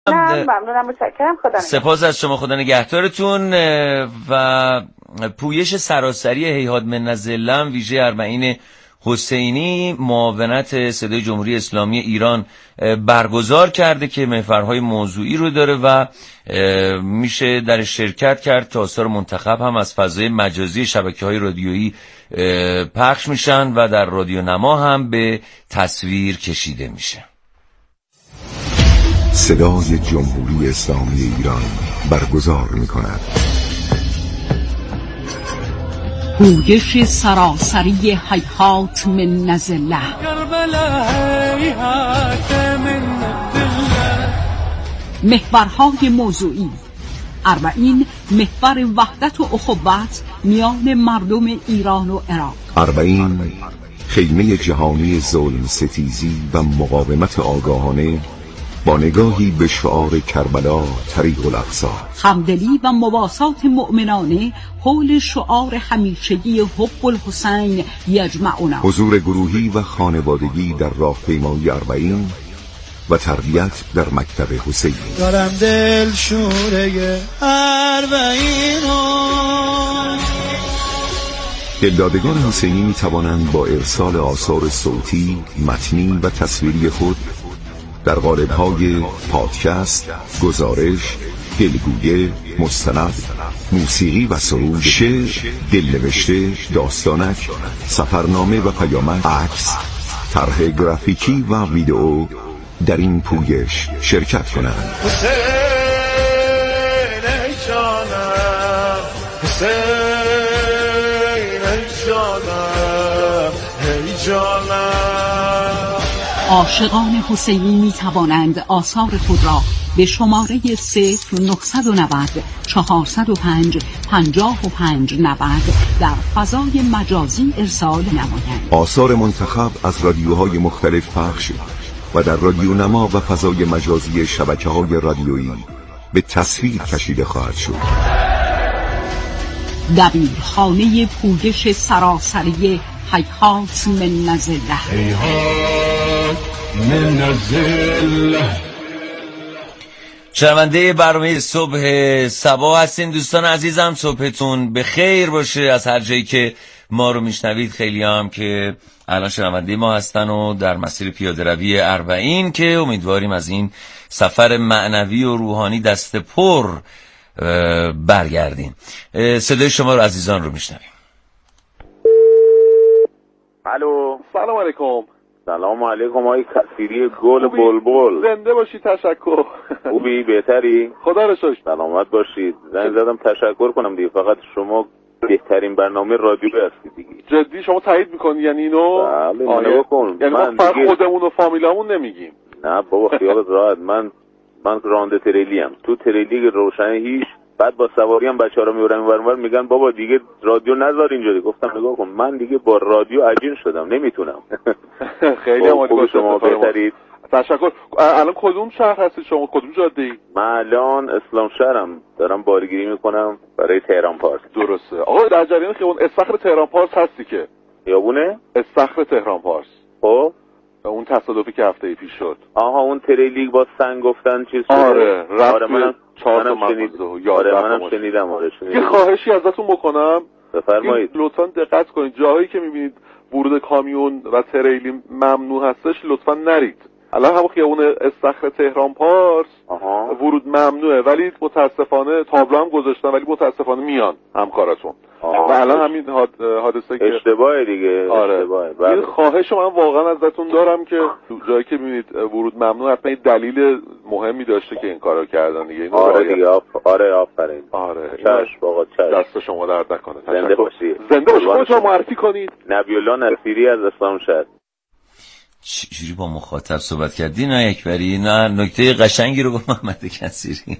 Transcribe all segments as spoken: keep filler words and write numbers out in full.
نه ممنونم، متشکرم. خدا نگهدار. سپاس از شما، خدا نگهدارتون. و پویش سراسری هیهات منزله ویژه اربعین حسینی معاونت صدای جمهوری اسلامی ایران برگزار کرده که محورهای موضوعی رو داره و میشه در شرکت کرد که آثار منتخب هم از فضای مجازی شبکه‌های رادیویی پخش میشن و در رادیو نما هم به تصویر کشیده میشه. صدای جمهوری اسلامی ایران برگزار میکند پویش سراسری هیهات منزله. محورهای موضوعی: اربعین محور وحدت و اخوت میان مردم ایران و عراق. اربعین خیمه جهانی ظلم ستیزی و مقاومت آگاهانه با نگاهی به شعار کربلا طریق الاقصی. همدلی و مواسات مؤمنانه حول شعار همیشگی حب الحسین یجمعنا. حضور گروهی و خانوادگی در راهپیمایی اربعین و تربیت در مکتب حسینی. دارم دل شوره اربعینو. دلدادگان حسینی می توانند با ارسال آثار صوتی، متنی و تصویری خود در قالب‌های پادکست، گزارش، دلگویه، مستند، موسیقی و سرود، شعر، دلنوشته، داستانک، سفرنامه و پیامک، عکس، طرح گرافیکی و ویدئو در این پویش شرکت کنند. حسین ای جانم، حسین ای جانم، ای جانم. عاشقان حسینی می توانند آثار خود را به شماره صفر نهصد و نود چهارصد و پنج پنجاه و پنج نود در فضای مجازی ارسال نمایند. آثار منتخب از رادیوهای مختلف پخش و در رادیو نما و فضای مجازی شبکه‌های رادیویی به تصویر کشیده خواهد شد. دبیرخانه پویش سراسری هیهات منزله. هیهات منزله. شنونده برنامه صبح صبا هستین دوستان عزیزم، صبحتون به خیر باشه. از هر جایی که ما رو میشنوید خیلی هم که الان شنونده ما هستن و در مسیر پیاده روی اربعین که امیدواریم از این سفر معنوی و روحانی دست پر برگردیم. صدای شما رو عزیزان رو میشنویم. الو، سلام علیکم. سلام علیکم آقای کثیری گل بلبل. زنده باشی. تشکر. خوبی؟ بهتری؟ خدا رو شکر. سلامت باشید. زنگ زدم تشکر کنم دیگه، فقط شما بهترین برنامه رادیو هستید دیگه. جدی شما تایید میکنی یعنی اینو؟ بله منو بکن. یعنی ما فقط دیگه... خودمون و فامیلامون نمیگیم. نه بابا خیالت راحت. من من راننده تریلی ام. تو تریلی روشن هیچ، بعد با سواری هم بچه‌ها رو میبرم اونور، میگن بابا دیگه رادیو نذار اینجوری. گفتم نگاه کن من دیگه با رادیو عجین شدم، نمیتونم. خیلی عالی باشه. شما بهترید. تشکر. الان کدوم شهر هستید شما؟ کدوم جاده‌ای؟ من الان اسلام شهرم، دارم بارگیری میکنم برای تهران پارس. درسته. آقا در جریان خیابون استخر تهران پارس هستی که؟ خیابونه استخر تهران پارس. خب اون تصادفی که هفته پیش شد. آها اون تریلی با سنگ گفتن چیز شد. آره آره منم چهار تا شنیدم. آره منم شنیدم. آره یه خواهشی ازتون بکنم، بفرمایید. لطفا دقت کنید جاهایی که میبینید ورود کامیون و تریلی ممنوع هستش لطفا نرید. الان هم خیابون استخر تهران پارس آها. ورود ممنوعه، ولی متاسفانه تابلو هم گذاشتن ولی متاسفانه میان همکاراتون. و الان همین حادثه که اشتباهه دیگه. آره. اشتباهه. این خواهش من واقعا ازتون دارم که جایی که میبینید ورود ممنوع حتما دلیل مهمی داشته که این کارو کردن دیگه. اینو آره دیگه. آف... آره آفرین. آره چشم آقا چشم. دست شما درد نکنه. زنده باشی. زنده باشی. خودتون معرفی کنید. نبی الله نصیری از اسلام شهر. چجوری با مخاطب صحبت کردی؟ نه یکبری نه نکته قشنگی رو گفت محمد کثیری.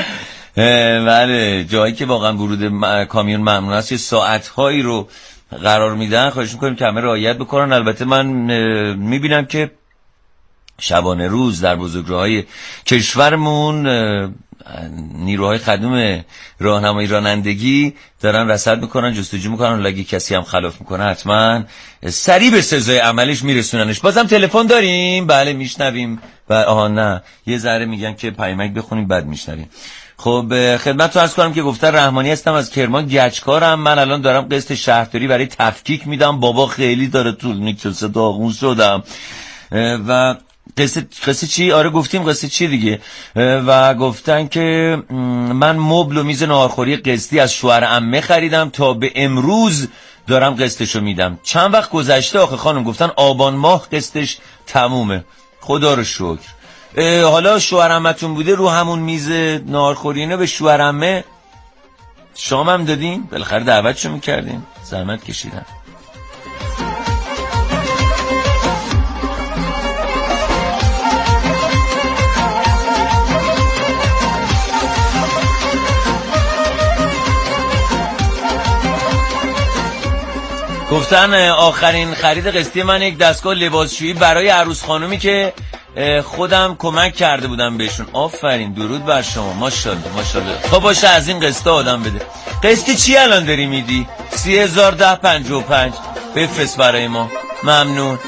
بله جایی که واقعا ورود م... کامیون ممنوع است یه ساعت‌هایی رو قرار میدن، خواهش می‌کنیم که همه رعایت بکنن. البته من می‌بینم که شبانه روز در بزرگراه‌های کشورمون نیروهای خدمه راهنمایی رانندگی دارن رصد میکنن، جستجو میکنن، اگه کسی هم خلاف میکنه حتما سریع به سزای عملش میرسوننش. بازم تلفن داریم؟ بله میشنویم. و آها نه یه ذره میگن که پیامک بخونیم بعد میشنویم. خب خدمت تو عرض کنم که گفتن رحمانی هستم از کرمان گچکارم. من الان دارم قسط شهرداری برای تفکیک میدم. بابا خیلی داره طول میکشه داغون شدم. و قصه قصه چی؟ آره گفتیم قصه چی دیگه. و گفتن که من مبل و میز ناهارخوری قسطی از شوهر عمه خریدم تا به امروز دارم قسطشو میدم. چند وقت گذشته آخه خانم گفتن آبان ماه قسطش تمومه. خدا رو شکر. حالا شوهر عمتون بوده رو همون میز ناهارخوری اینو به شوهر عمه شام هم دادین؟ بالاخره دعوتشو میکردین؟ زحمت کشیدن. گفتن آخرین خرید قسطی من یک دستگاه لباسشویی برای عروس خانومی که خودم کمک کرده بودم بهشون. آفرین درود بر شما ماشاءالله ماشاءالله. خب باشه از این قسطا آدم بده. قسطی چی الان داری میدی؟ سی هزار ده پنجاه و پنج بفرست برای ما. ممنون.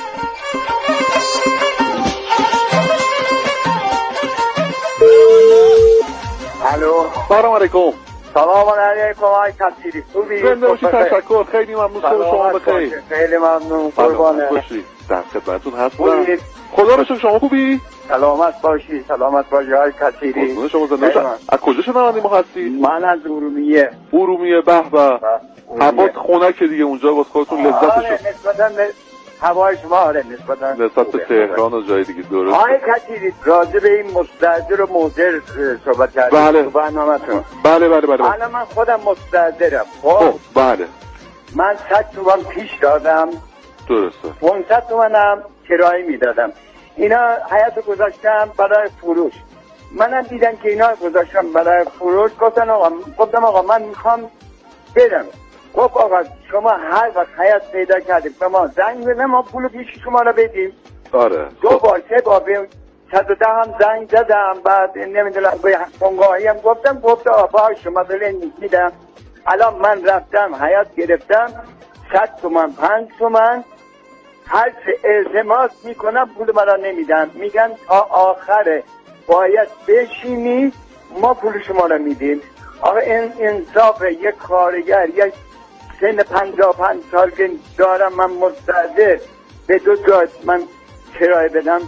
الو سلام علیکم. سلام علیکم آقای کثیری. خوبی؟ زنده باشی تشکر. خیلی ممنون. شما بخیر. خیلی ممنون. قربانه. باشی. در خدمتتون هستم. خدا رو شکر. شما خوبی؟ سلامت باشی. سلامت باشی آقای کثیری. قربون شما. زنده باشی. از کجا شنوندی ما هستی؟ من از ارومیه. ارومیه. به به. هوا خنک دیگه اونجا واسه خودتون لذتشو. آره نسبتاً به هوای شما آره نسبتاً نسبت به تهران و جای دیگه درست. آقای کثیری راجع به این مستأجر و مؤجر صحبت کردیم بله. تو برنامه‌تون. بله بله بله. الان من خودم مستأجرم. خب بله. من صد تومان پیش دادم. درسته. پانصد تومنم کرایه میدادم. اینا حیاتو گذاشتم برای فروش. منم دیدم که اینا گذاشتم برای فروش. گفتن آقا گفتم آقا من میخوام بدم. خب آقا شما هر وقت حیات پیدا کردیم به ما زنگ بزنید ما پول پیش شما رو بدیم. آره. دو بار سه بار به صد و ده هم زنگ زدم. بعد نمیدونم به بنگاهی هم گفتم گفته آقا شما دلین میدم. الان من رفتم حیات گرفتم صد تومن پنج تومن هر چه التماس میکنم پول مرا نمیدن. میگن تا آخره باید بشینی ما پول شما رو میدیم. آقا این انصاف یک کارگر یک سن پنجاه پنج سال که دارم من مستأجر به دو جای من کرایه بدم.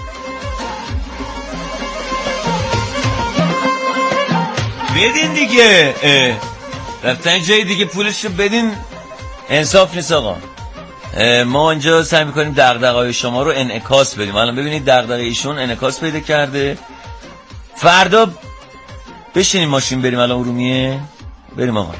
بدین دیگه رفتن جای دیگه پولشو بدین. انصاف نیست آقا. ما اینجا سعی میکنیم دغدغه‌های شما رو انعکاس بدیم. الان ببینید دغدغه ایشون انعکاس پیدا کرده. فردا بشینیم ماشین بریم الان ارومیه بریم آقا.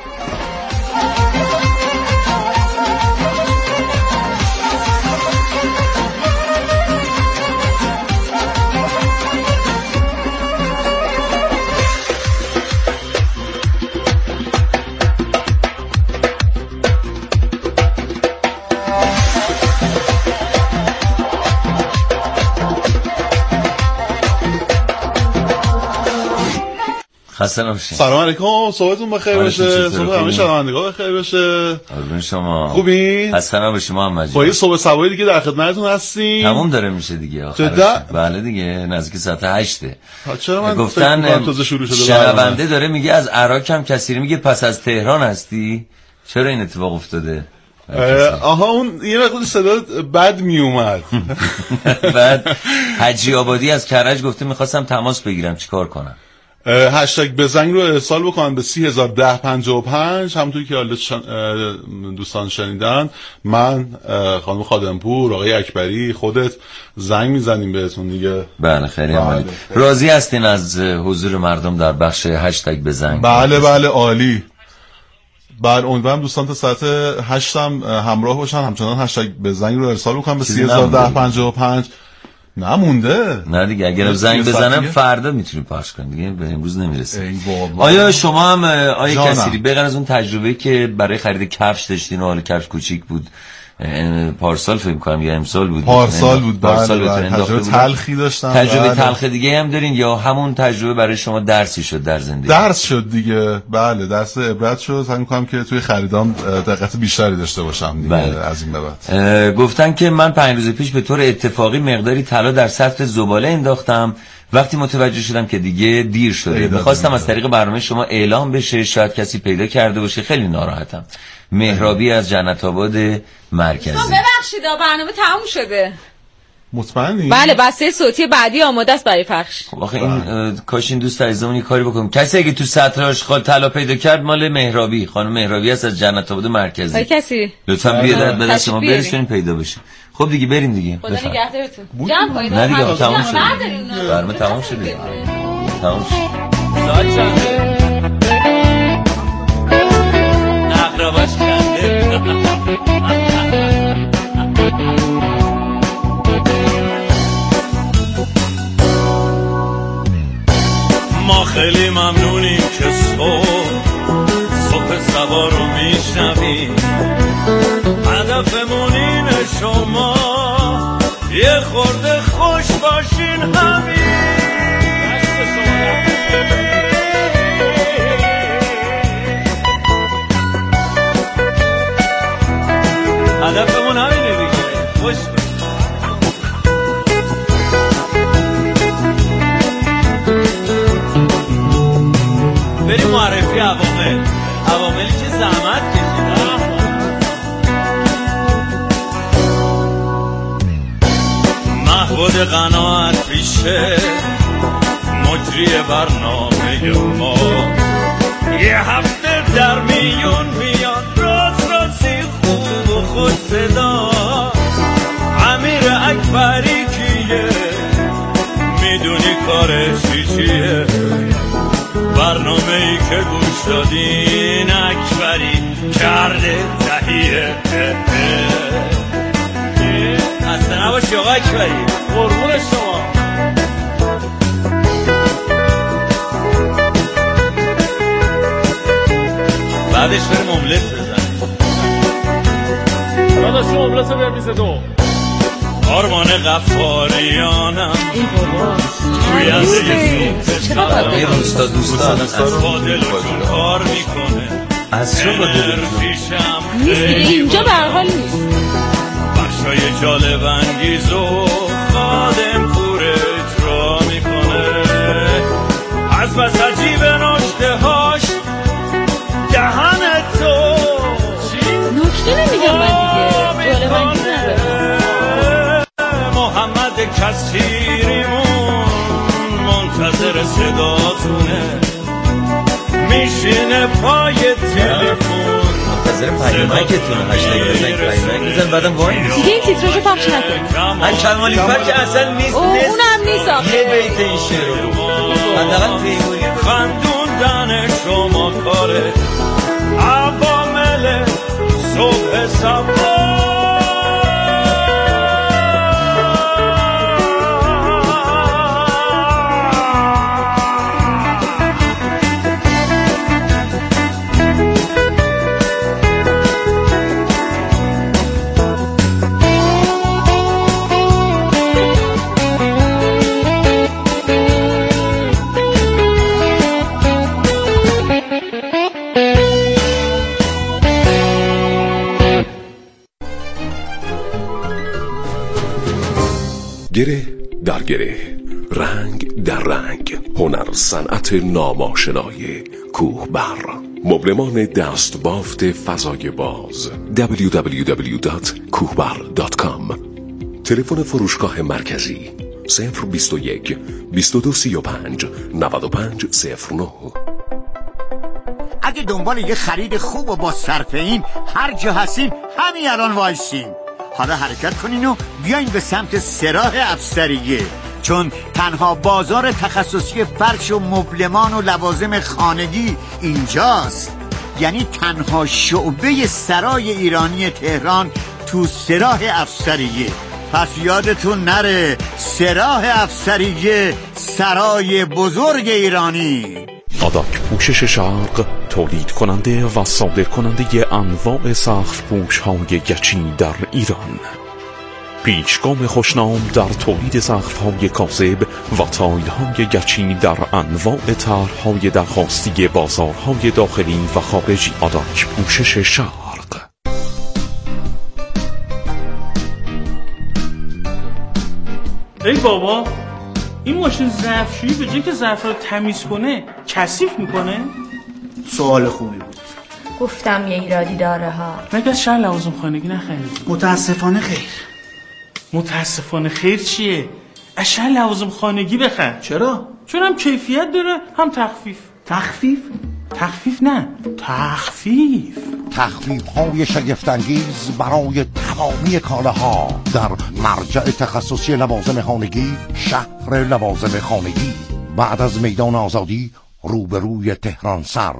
سلام علیکم. صبحتون بخیر باشه. صبح همه شنوندگان بخیر باشه. قربون شما. خوبی؟ حسنا باشه محمد جان. با یه صبح سواری دیگه در خدمتتون هستیم. تموم داره میشه دیگه آخرش. بله دیگه نزدیک ساعت هشت. چرا من گفتن شنونده داره میگه از عراق هم کسی میگه پس از تهران هستی؟ چرا این اتفاق افتاده؟ آها اون یه مقدار صدا بد می اومد. بعد حجی آبادی از کرج گفته میخواستم تماس بگیرم چیکار کنم؟ هشتگ بزنگ رو ارسال بکنن به سی هزار ده پنجاه و پنج. همونطوری که حالا شن... دوستان شنیدن من خانم خادمپور آقای اکبری خودت زنگ میزنیم بهتون دیگه. بله خیلی عالی. راضی هستین از حضور مردم در بخش هشتگ بزنگ؟ بله بله عالی. بعد امیدوارم دوستان تا ساعت هشت هم همراه باشن همچنان هشتگ بزنگ رو ارسال بکنن به سی هزار ده پنجاه و پنج. نمونده. نه دیگه اگر زنگ بزنم فردا میتونیم پخش کنیم دیگه به امروز نمیرسه. آیا شما هم آیا کسی بغیر از اون تجربه که برای خرید کفش داشتین و حالا کفش کوچیک بود پارسال فکر کنم یا امسال بود پارسال بود پارسال بله بله. تجربه تلخی داشتم. تجربه بله. تلخ دیگه هم دارین یا همون تجربه برای شما درسی شد در زندگی؟ درس شد دیگه بله درس عبرت شد. فکر می‌کنم که توی خریدام دقت بیشتری داشته باشم دیگه بله. از این به بعد گفتن که من پنج روز پیش به طور اتفاقی مقداری طلا در سطح زباله انداختم، وقتی متوجه شدم که دیگه دیر شده می‌خواستم از طریق برنامه شما اعلام بشه، شاید کسی پیدا کرده باشه، خیلی ناراحتم. مهرابی از جنت آباد مرکزی. ببخشید برنامه تموم شده. مطمئنی؟ بله بسته صوتی بعدی آماده است برای پخش. آخه این کاش این دوست عزیزمون یه کاری بکنیم. کسی اگه تو سطر آشغال طلا پیدا کرد مال مهرابی، خانم مهرابی است از جنت آباد مرکزی. آقا کسی لطفاً بیاد به دست شما برسونین پیدا بشه. خب دیگه بریم دیگه. خدا نگهدارتون. جمع کنید. نه دیگه تموم شد. برنامه تموم شده. تموم شد. ساعت چنده؟ نقرباش کنده. ما خیلی ممنونیم که صبح صبح سبا رو میشنویم، هدفمون اینه شما یه خورده خوش باشین همین. هدفمون همینه دیگه، خوش بریم معرفی عوامل عواملی که زحمت کشیدن. محبود قناعت پیشه مجری برنامه ما، یه هفته در میون میان راز رازی خوب و خوش صدا. امیر اکبری کیه میدونی کارش چیه، برنامه ای که گوش دادین اکبری کرده تهیه. اصلا نباشی آقا اکبری، قربون شما. بعدش بریم املت بزنیم. داداش املت رو برمیز دو آرمان غفاریانم توی از یه سوپ یه روستا دوستان از با دلشون کار میکنه، از چه با دلشون نیست دیگه اینجا به هر حال نیست. بخشای جالب انگیز و خادم پور اجرا میکنه، از بس عجیب ناشته هاش دهن تو نکته نمیگم من دیگه جالب انگیز نداره. محمد کسیریمون منتظر صداتونه، میشینه پای تلفن منتظر پیامکتونه. هشتگ بزنید پیامک بزن بعدم وای نیست دیگه این تیتراژو پخش نکنید. من کمالی فر که اصلا نیست، اونم نیست آخه. یه بیت این شعر رو حداقل پیگویی خندوندن شما کاره عوامل صبح سبا. گره در گره، رنگ در رنگ، هنر صنعت ناماشنای کوهبر، مبلمان دست بافت فضای باز. دبلیو دبلیو دبلیو دات کوهبر دات کام. تلفن فروشگاه مرکزی صفر بیست و یک بیست و دو سی و پنج نود و پنج صفر نه. اگه دنبال یه خرید خوب و با صرفه این هر جا هستین همین الان وایسین. حالا حرکت کنین و بیاین به سمت سراح افسریه، چون تنها بازار تخصصی فرش و مبلمان و لوازم خانگی اینجاست. یعنی تنها شعبه سرای ایرانی تهران تو سراح افسریه. پس یادتون نره، سراح افسریه، سرای بزرگ ایرانی. آداک پوشش شرق تولید کننده و صادر کننده انواع سقف پوش های گچی در ایران. پیشگام خوشنام در تولید سقف های کاذب و تایل های گچی در انواع طرح‌های درخواستی بازارهای داخلی و خارجی. آداک پوشش شرق. ای بابا، این ماشین ظرفشویی به جای که ظرف رو تمیز کنه کثیف میکنه؟ سوال خوبی بود. گفتم یه ایرادی داره ها. مگه از شهر لوازم خانگی نخرید؟ متاسفانه خیر. متاسفانه خیر چیه؟ از شهر لوازم خانگی بخر. چرا؟ چون هم کیفیت داره هم تخفیف. تخفیف؟ تخفیف نه، تخفیف. تخفیف های شگفت‌انگیز برای تمامی کالاها در مرجع تخصصی لوازم خانگی، شهر لوازم خانگی، بعد از میدان آزادی روبروی تهران سر.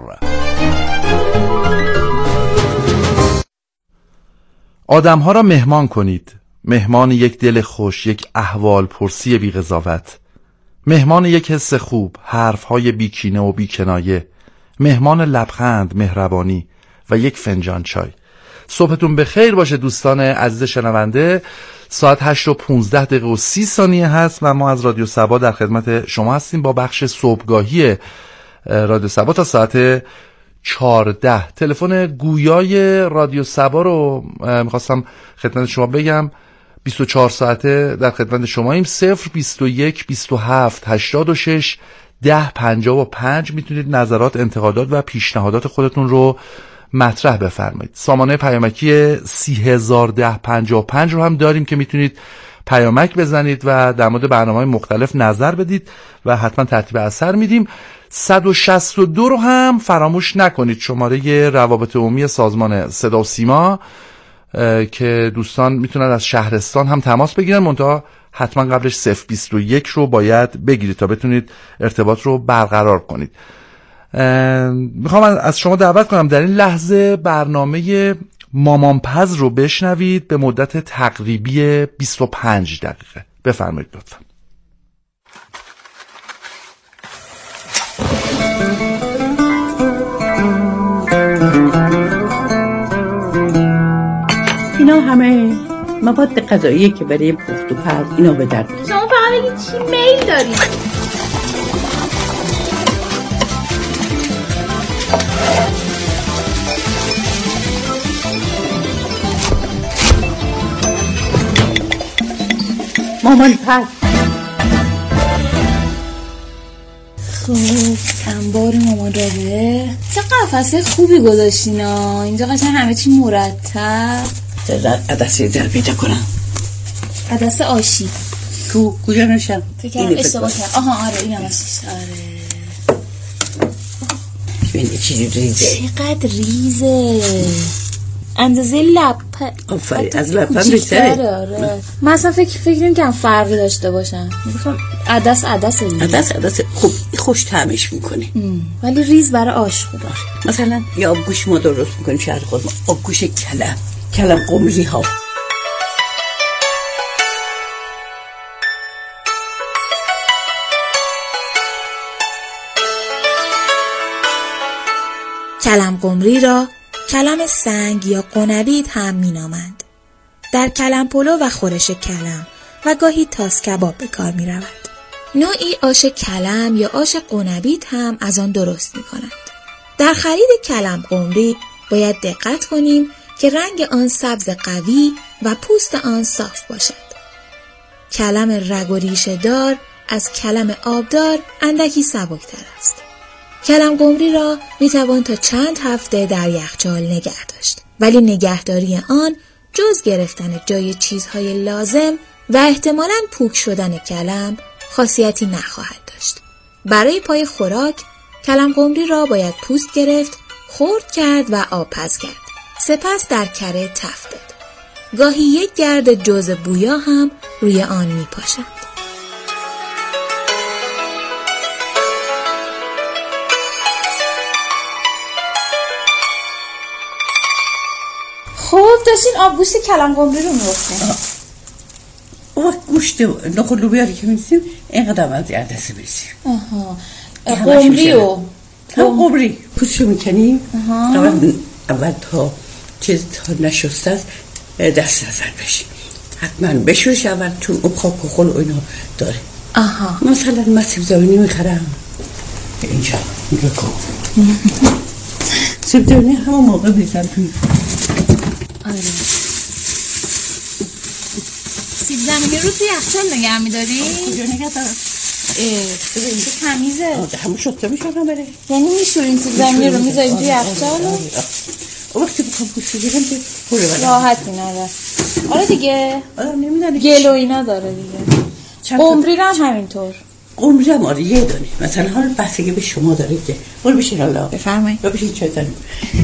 آدم‌ها را مهمان کنید. مهمان یک دل خوش، یک احوال پرسی بی قضاوت، مهمان یک حس خوب، حرف‌های بیکینه و بیکنایه، مهمان لبخند، مهربانی و یک فنجان چای. صبحتون بخیر باشه دوستان عزیز شنونده. ساعت هشت و پونزده دقیقه و سی ثانیه هست و ما از رادیو سبا در خدمت شما هستیم با بخش صبحگاهی رادیو سبا تا ساعت چارده. تلفن گویای رادیو سبا رو میخواستم خدمت شما بگم، بیست و چهار ساعته در خدمت شماییم. صفر بیست و یک بیست و هفت هشتاد و شش ده پنجاه و پنج. میتونید نظرات، انتقادات و پیشنهادات خودتون رو مطرح بفرمایید. سامانه پیامکی سی هزار ده پنجاه و پنج رو هم داریم که میتونید پیامک بزنید و در مورد برنامه‌های مختلف نظر بدید و حتما ترتیب اثر میدیم. صد و شصت و دو رو هم فراموش نکنید، شماره روابط عمومی سازمان صدا و سیما که دوستان میتونن از شهرستان هم تماس بگیرن، منتها حتما قبلش صفر بیست و یک رو باید بگیرید تا بتونید ارتباط رو برقرار کنید. میخوام از شما دعوت کنم در این لحظه برنامه مامانپز رو بشنوید به مدت تقریبی بیست و پنج دقیقه. بفرمایید لطفا. اینا همه مواد غذاییه که برای پخت و پز اینا به درد میخوره. شما فقط بگید چی میل دارید. مامان پز. خب انبار مامان رابه چه قفسه خوبی گذاشتینا. اینجا قشنگ همه چی مرتب. چرا عدسه در پیدا کنم؟ عدسه آشی کو کجا نشم؟ فکرم اشتباه کردم. آها آره این هم آشیش. آره ببین چیزی ریزه. چقدر ریزه، اندازه لپ. آفرین، از لپم بیشتره. آره من اصلا فکر فکر نمی‌کردم فرقی داشته باشن. میگفتم عدس عدس عدس عدس خوب خوش طعمش میکنه ولی ریز برای آش خوبه. مثلا یا آبگوش ما درست میکنیم شهر خود ما، آبگوش کلم کلم قمری ها. کلم قمری را کلم سنگ یا قنبید هم می نامند. در کلم پلو و خورش کلم و گاهی تاس کباب به کار می رود. نوعی آش کلم یا آش قنبید هم از آن درست می کنند. در خرید کلم قمری باید دقت کنیم که رنگ آن سبز قوی و پوست آن صاف باشد. کلم رگ و ریشه دار از کلم آبدار اندکی سبکتر است. کلم قمری را می توان تا چند هفته در یخچال نگه داشت، ولی نگهداری آن جز گرفتن جای چیزهای لازم و احتمالاً پوک شدن کلم خاصیتی نخواهد داشت. برای پای خوراک کلم قمری را باید پوست گرفت، خرد کرد و آب پز کرد. سپس در کره تفت داد. گاهی یک گرد جوز بویا هم روی آن می پاشند. خب داشتین آب گوشت کلم قمری رو می‌ریختین. آه گوشت نخود لوبیا رو که می‌ریزیم اینقدر از عدسه بریزیم. آها قمری و هم قبری پوستشو میکنی اول, اول تا چیز تا نشسته است دست نزن بشی حتما بشورش اول چون اون خاک و خل و اینا داره. آها مثلا من سیب زمینی میخرم اینجا اینجا کن سیب زمینی همون موقع بیزن توی آره سیب زمینی رو توی یخچال نگه می‌داری؟ کجا نگه دارم؟ اه اینجا تمیزه همون شطه میشونم بره یعنی میشورین سیب زمینی رو میذارین توی یخچال و وقتی بخوام پوست بگیرم که پوله بدم راحتی نداره. آره دیگه آره نمیدونی گل و اینا داره دیگه. قمری رو هم همینطور. قمری هم آره یه دانی مثلا حالا بستگی به شما داره که برو بشین الله بفرمایید بشین چای داریم.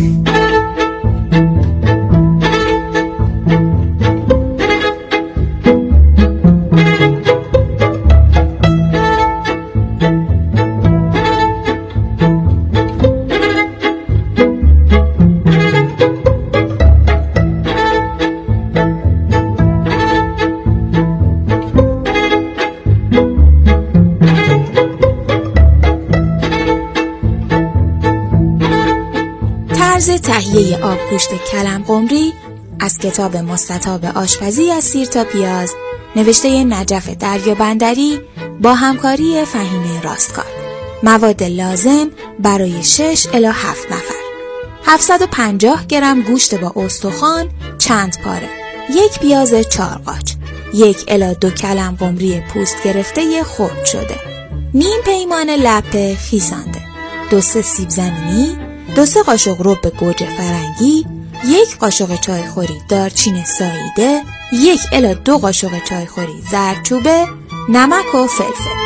تهیه آبگوشت کلم قمری از کتاب مستطاب آشپزی از سیر تا پیاز نوشته نجف دریابندری با همکاری فهیمه راستکار. مواد لازم برای شش الی هفت نفر: هفتصد و پنجاه گرم گوشت با استخوان چند پاره، یک پیاز چهار قاچ، یک الی دو کلم قمری پوست گرفته خرد شده، نیم پیمان لپه خیسانده، دو سه سیب زمینی، دو سه قاشق رب گوجه فرنگی، یک قاشق چایخوری دارچین ساییده، یک الی دو قاشق چایخوری زردچوبه، نمک و فلفل.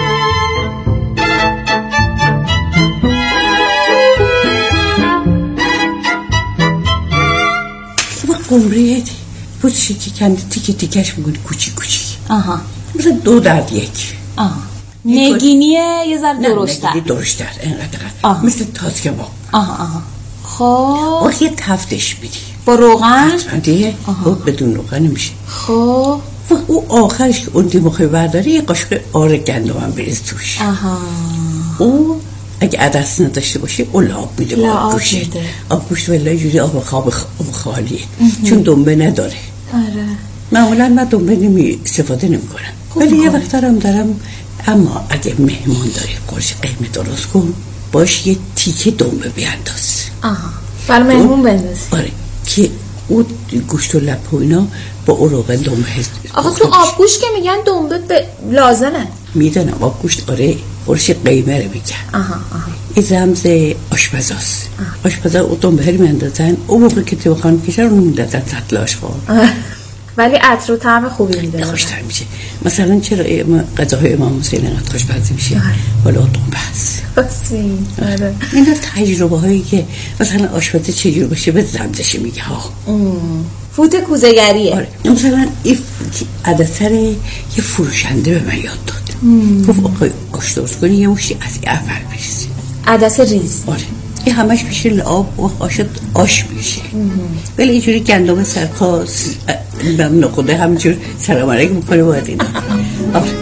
و قمریه پوچی که کندی تیکه تیکش میکنی کوچیک کوچیک. آها مثلا دو در یک. آها نگینیه یه ذره درشتر. نه نگینی درشتر اینقدر مثل تاس کباب. آها آها خب وقتی یه تفتش میدی با روغن دیگه او بدون روغن نمیشه. خب و او آخرش که اون دیمخوی برداری یه قاشق آره گندم هم بریز توش. آها او اگه عدس نداشته باشه او لاب میده با آبگوشت. آبگوشت ولی جوری آب خواب خالیه چون دنبه نداره. آره معمولا من دنبه نمی استفاده نمی کنم ولی یه وقت دارم دارم اما اگه مهمان داری قرص قیمه درست کن باش یه تیکه دنبه بیانداز. آها برای مهمون بندازی. آره که اون گوشت و لپ و اینا با اروغن دنبه هست. آخه تو آبگوشت که میگن دنبه ب... لازمه. میدونم آبگوشت آره قرص قیمه رو میگن. آها آها این رمز آشپزاست. آشپزا اون دنبه رو میاندازن اون موقع که تو خانم کشن رو میدادن سطل آشغال ولی عطر و طعم خوبی میده. خوشتر میشه. مثلا چرا غذاهای امام حسین انقدر خوشمزه میشه؟ والا دنبه است. بسیم. آره. اینا تجربه هایی که مثلا آشپزی چجور باشه به زمزش میگه ها. فوت کوزه‌گریه. آره. مثلا این عدسر یه فروشنده به من یاد داد. گفت آقای آش درست کنی یه مشتی از این اول بریزی. عدس ریز. آره. این همش میشه لعاب و آشت آش میشه. ولی اینجوری گندم سرکاس نم نخوده همینجور سلام علیکم میکنه باید اینا. آره.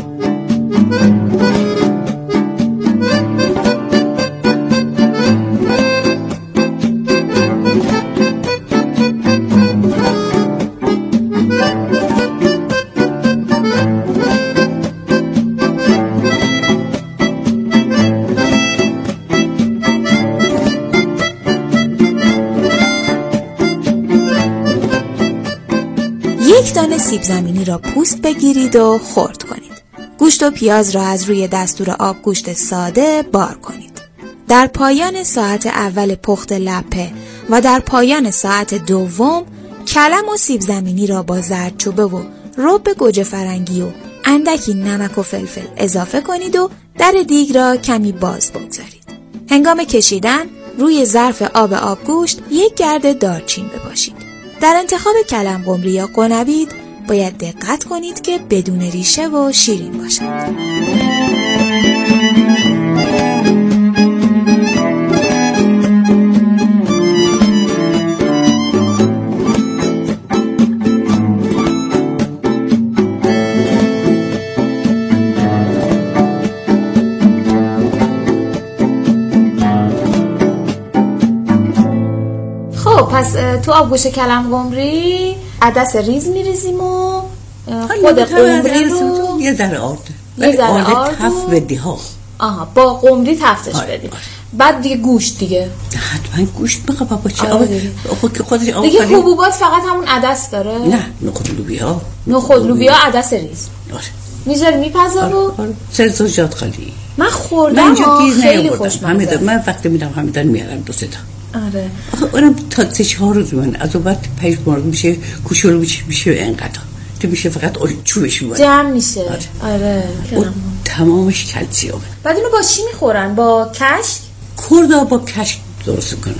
یک دانه سیب زمینی را پوست بگیرید و خرد کنید. گوشت و پیاز را از روی دستور آبگوشت ساده بار کنید. در پایان ساعت اول پخت لپه و در پایان ساعت دوم کلم و سیب زمینی را با زردچوبه و رب گوجه فرنگی و اندکی نمک و فلفل اضافه کنید و در دیگ را کمی باز بگذارید. هنگام کشیدن روی ظرف آب آبگوشت یک گرد دارچین بپاشید. در انتخاب کلم قمری یا قنبید باید دقت کنید که بدون ریشه و شیرین باشد. پس تو آبگوش کلم قمری عدس ریز میریزیم و خود قمری رو یه ذره آرد یه ذره آرد تف بدی ها. آها با قمری تفتش آره. بدیم. بعد دیگه گوشت دیگه حتما گوشت بقى بابا چه آره دیگه. خود که خودش آب دیگه حبوبات فقط همون عدس داره؟ نه نخود لوبیا نخود لوبیا عدس ریز آره میذاری میپزم و سرزوجات خالی من خوردم خیلی خوشمزه. من وقتی میرم همیدن میارم دو سه تا. آره آخه اونم تا سه چهار روز من از اون بعد پیش مورد میشه کوچولو میشه میشه اینقدر تو میشه فقط چوبش میاد جمع میشه. آره, آره. تمامش کلسیومه. بعد اینو با چی میخورن؟ با کشک؟ کردا با کشک درست کنن.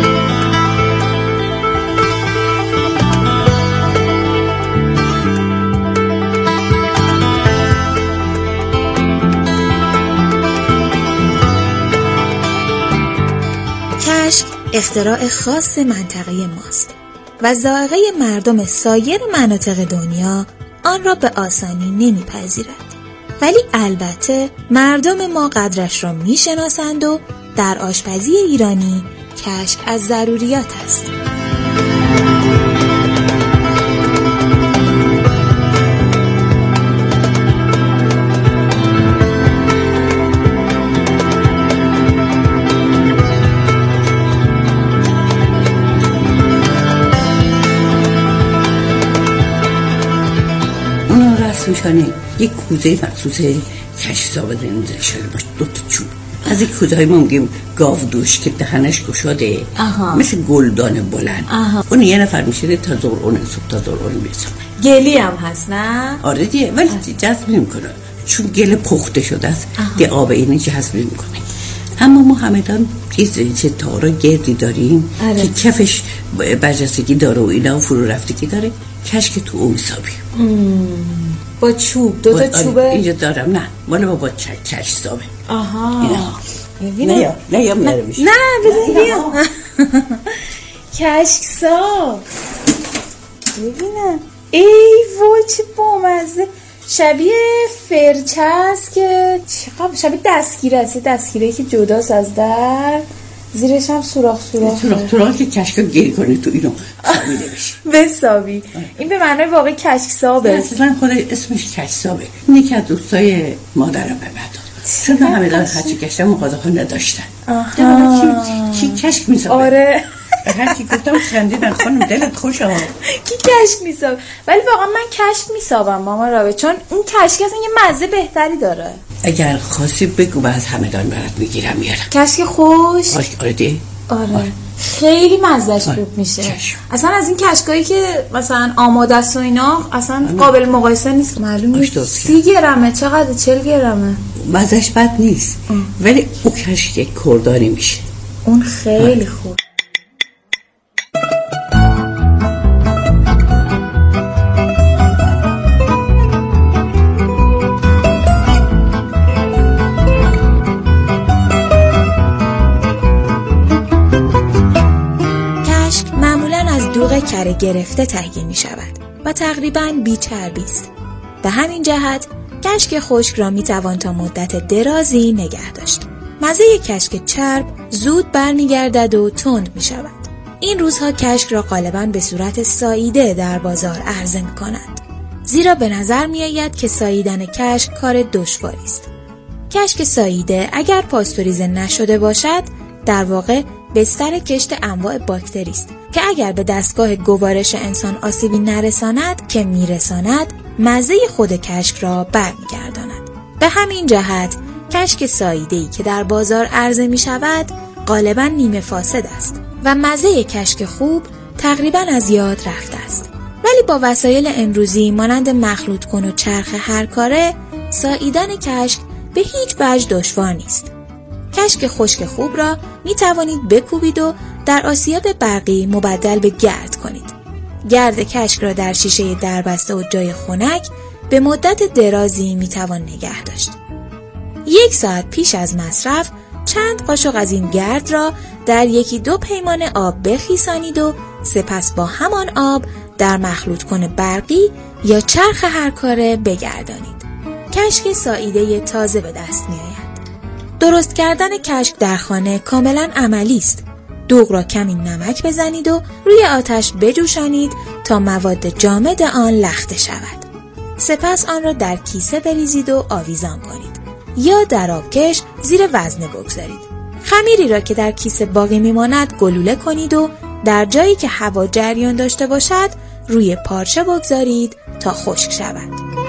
کشک اختراع خاص منطقه ماست و ذائقه مردم سایر مناطق دنیا آن را به آسانی نمیپذیرد. ولی البته مردم ما قدرش را میشناسند و در آشپزی ایرانی کشک از ضروریات است. اونا رسم میشنه یک کوزه مخصوص کشسا بدن شده باشه دو تا چوب از این کوزه های ما میگیم گاو دوش که دهنش گشاده مثل گلدان بلند آها. اون یه نفر میشه تا زور اون صبح تا زور اون میرسونه. گلی هم هست نه؟ آره دیگه ولی جذب نمیکنه چون گل پخته شده است دی آب اینه جذب نمیکنه. اما ما همدان چه تارا گردی داریم آره. که کفش برجستگی داره و اینا فرو رفتگی داره کشک تو اون حسابی با چوب دو تا چوبه اینجا دارم نه مال با با کش سابه. آها اینا نه یا نه یا میاره میشه نه بزن بیا کشک ساب ببینم ای وای چه بامزه شبیه فرچه است که چقدر شبیه دستگیره است دستگیره که جداست از در زیرش هم سوراخ سوراخ سوراخ سوراخ که کشک گیر کنه تو اینو سابیده بشه بسابی این به معنای واقعی کشک سابه اصلا خود اسمش کشک سابه اینه که از دوستای مادرم به بعد چون همه دارن خرچی کشتن مقاضه ها نداشتن کی کشک میسابه آره هر کی گفتم خندیدن خانم دلت خوشه ها کی کشک میسابه ولی واقعا من کشک میسابم ماما رابه چون این کشک اصلا یه مزه بهتری داره. اگر خاصی بگو من از همدان برات میگیرم میارم کشک خوش آره دی آره, آره. خیلی مزهش خوب میشه چشم. اصلا از این کشکایی که مثلا آماده است و اینا اصلا آره. قابل مقایسه نیست معلوم نیست سی گرمه چقدر چل گرمه مزهش بد نیست ام. ولی او کشک یک کردانی میشه اون خیلی آره. خوب. دوغ کره گرفته تهیه می شود و تقریباً بی چربی است. به همین جهت کشک خشک را می توان تا مدت درازی نگه داشت. مزه کشک چرب زود برمیگردد و تند می شود. این روزها کشک را غالباً به صورت ساییده در بازار عرضه می کنند. زیرا به نظر می آید که ساییدن کشک کار دشواری است. کشک ساییده اگر پاستوریزه نشده باشد در واقع بستر کشت انواع باکتری است که اگر به دستگاه گوارش انسان آسیبی نرساند که میرساند مزه خود کشک را برمیگرداند. به همین جهت کشک ساییده‌ای که در بازار عرضه می شود غالباً نیمه فاسد است و مزه کشک خوب تقریباً از یاد رفته است. ولی با وسایل امروزی مانند مخلوط کن و چرخ هر کاره ساییدن کشک به هیچ وجه دشوار نیست. کشک خشک خوب را می توانید بکوبید و در آسیاب برقی مبدل به گرد کنید. گرد کشک را در شیشه دربسته و جای خنک به مدت درازی می توان نگه داشت. یک ساعت پیش از مصرف چند قاشق از این گرد را در یکی دو پیمانه آب بخیسانید و سپس با همان آب در مخلوط کن برقی یا چرخ هر کاره بگردانید. کشک ساییده تازه به دست می آید. درست کردن کشک در خانه کاملا عملی است دوغ را کمی نمک بزنید و روی آتش بجوشانید تا مواد جامد آن لخته شود. سپس آن را در کیسه بریزید و آویزان کنید یا در آبکش زیر وزنه بگذارید. خمیری را که در کیسه باقی میماند گلوله کنید و در جایی که هوا جریان داشته باشد روی پارچه بگذارید تا خشک شود.